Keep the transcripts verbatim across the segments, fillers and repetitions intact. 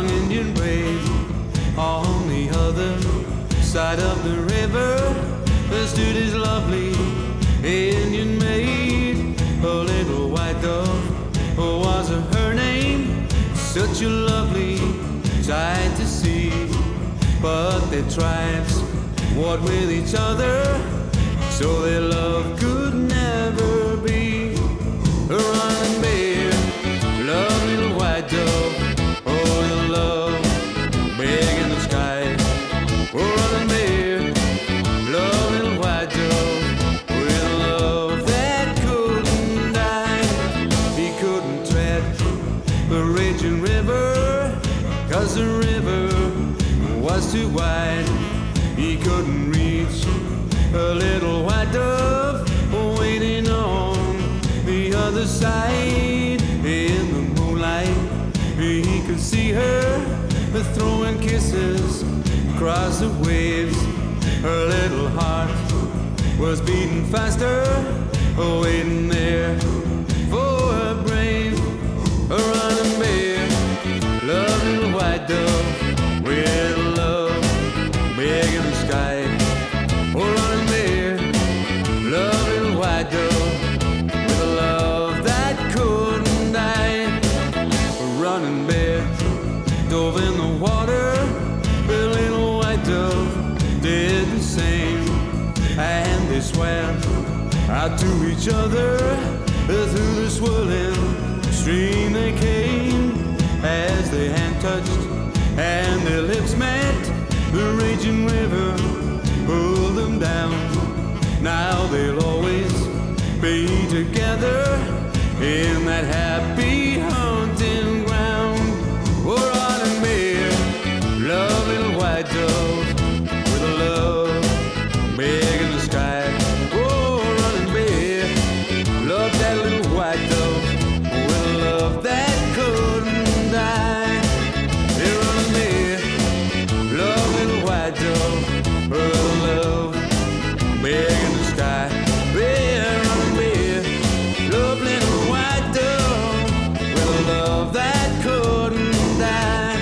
young Indian brave. On the other side of the river, there stood his lovely Indian maid. A little white dove was her name. Such a lovely sight to see. But their tribes warred with each other, so their love could never be. A running bear, love little white dove. Oh, the love big in the sky. Oh, running bear, love little white dove. With a love that couldn't die. He couldn't tread the raging river, 'cause the river was too wide. He couldn't reach a little white dove waiting on the other side. In the moonlight he could see her throwing kisses across the waves. Her little heart was beating faster, waiting there for a brave, a running bear, love little white dove. With love big in the sky. Oh, running bear, love little white dove. With a love that couldn't die. A running bear dove in the water. The little white dove did the same. And they swam out to each other. Through the swirling stream they came. As their hand touched and their lips met, the raging river pulled them down. Now they'll always be together in that happy hunting ground. Oh, running bear, love little white dove. With a love big in the sky. Oh, running bear, love that little white dove. With a love that couldn't die. Hey, running bear, love little white dove. With a love big in the sky. Yeah, running bear, love little white dove. With a love that couldn't die.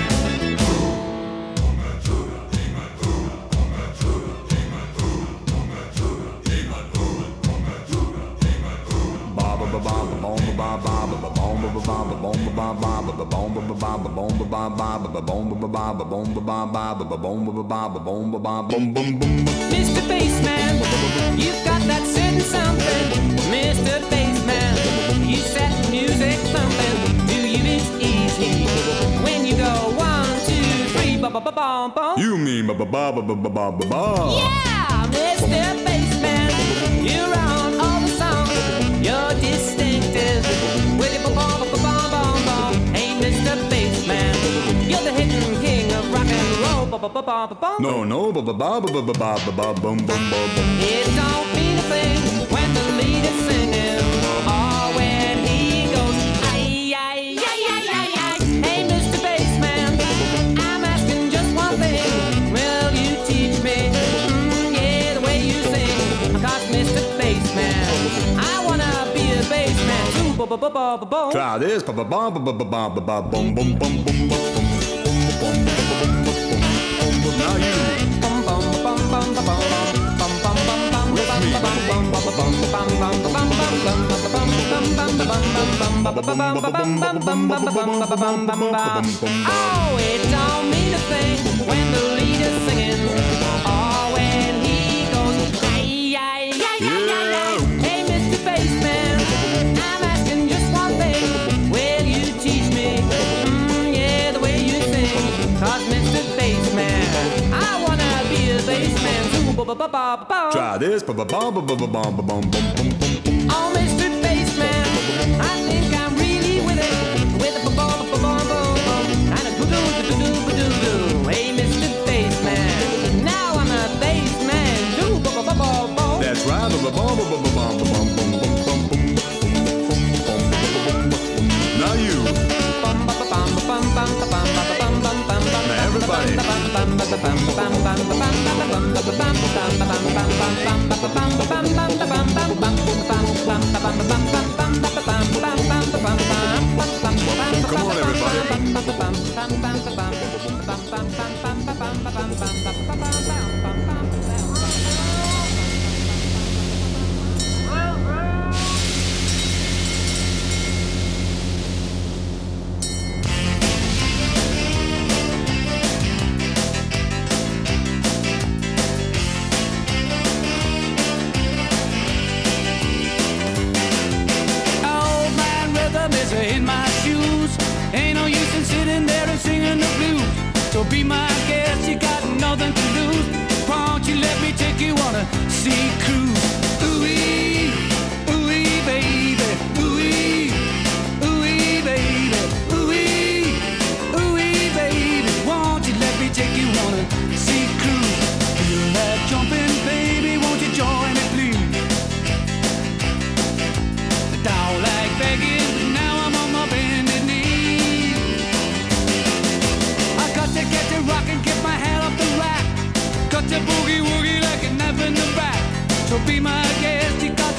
Mister Bassman, you've got that certain something. Mister Bassman, you set music thumping. To you it's easy when you go one, two, three, ba ba ba ba ba. You mean ba ba ba ba ba ba ba ba? Yeah, Mister Bassman, you're on all the songs. You're distinctive with your ba ba ba ba ba ba. Hey, Mister Bassman, you're the hidden king of rock and roll. Ba ba ba ba ba ba. No, no, ba ba ba ba ba ba ba ba ba bum bum bum bum. It don't mean a thing when the lead is singing, or when he goes, ay, ay, ay, ay, ay, ay. Hey, Mister Bassman, I'm asking just one thing. Will you teach me, mm, yeah, the way you sing? 'Cause Mister Bassman, I wanna be a bassman too. Ba ba ba ba ba ba. Try this ba ba ba ba ba ba ba ba ba bum bum bum bum bum bum bum bum bum bum. Now you. Bum bum bum bum bum bum bum bum bum bum. With me. Oh, it don't mean a thing when the lead is singing, or when he goes, ay, ay, ay, ay, ay, ay. Hey, Mister Bassman, I'm asking just one thing. Will you teach me, mm, yeah, the way you sing? 'Cause Mister Bassman, I wanna be a bassman too. Ba-ba-ba-ba-ba. Try this ba ba ba ba ba ba ba bum bum bum bum. Oh, Mister Bassman, I think I'm really with it. With a ba-ba-ba-ba-ba-ba and a doo-doo-doo-doo-doo-doo. Hey, Mister Bassman, now I'm a bassman too. Ba-ba-ba-ba-ba. That's right ba ba ba ba ba ba bum bum bum bum bum bum. Now you. Now everybody. Come on, everybody. be my guest, you got nothing to lose. Won't you let me take you on a sea cruise? Ooh-wee, ooh-wee, baby, ooh-wee, ooh-wee, baby, ooh-wee, ooh-wee, baby. Won't you let me take you on a sea cruise? Feel that jumping, baby, won't you join me, please? Down like begging, but now I'm on my bended knee. I got to get to rock and get my head off the rack. Got to boogie woogie like a knife in the back. So be my guest, you got